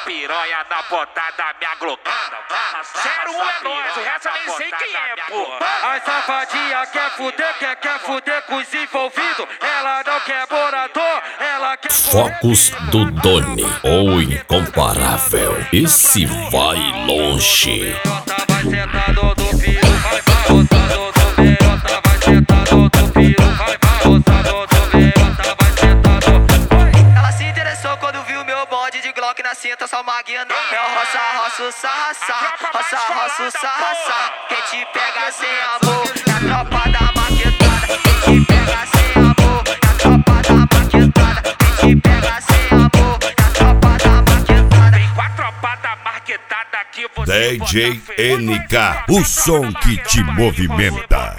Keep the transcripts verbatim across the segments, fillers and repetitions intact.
piranha na ponta da minha glocada. zero um é nóis, o resto eu nem sei quem é, pô. A safadinha quer fuder, quer, quer fuder com os envolvidos. Ela não quer morador, ela quer... Focos do Doni, o incomparável. Esse vai longe. Vai sentado do filho, vai barrotado do verota. Vai sentado do filho, vai barrotado do verota. Vai sentado. Ela se interessou quando viu meu bonde de Glock na cinta, só maguinha no pé. Roça, roça, sarraça, roça, roça, sarraça. Quem te pega sem amor, é a tropa da maquetada. Quem te pega sem amor, é a tropa da maquetada. Quem te pega sem amor, é a tropa da maquetada. Vem com a tropa da marquetada que você D J N K, o som que te movimenta.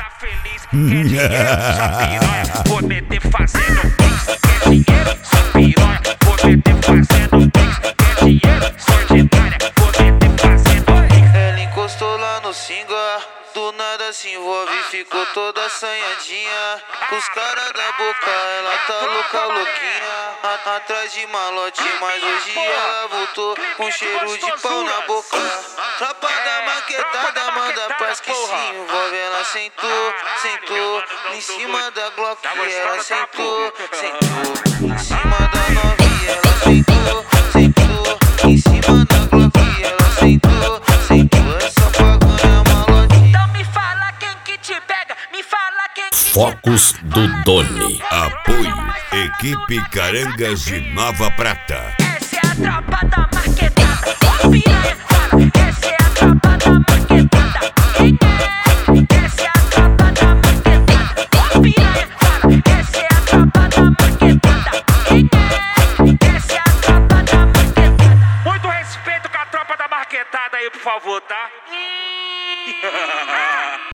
Vou meter fazendo pix, quer dinheiro, sou piranha. Vou meter fazendo pix, quer dinheiro, sou ordinária. Vou meter fazendo pix. Ela encostou lá no singa, do nada se envolve, ficou toda assanhadinha. Com os caras da boca, ela tá louca, louquinha. A- atrás de malote, mas hoje ela voltou com cheiro de pau na boca. Tropa da maquetada, manda paz que se envolve. Ela sentou, sentou em cima da Glock, ela sentou, sentou em cima da novinha. Ela sentou, sentou em cima da Glock, ela sentou, sentou. Essa paganha malote. Então me fala quem que te pega, me fala quem que te Focos do Doni. Apoio Equipe Carangas de Nova Prata. Essa é a tropa da marquetada. Ó piranha, fala, essa é a tropa da marquetada. Quem é? Essa é a tropa da marquetada. Ó piranha, fala, essa é a tropa da marquetada. Quem é? Essa é a tropa da marquetada. Muito respeito com a tropa da marquetada aí, por favor, tá?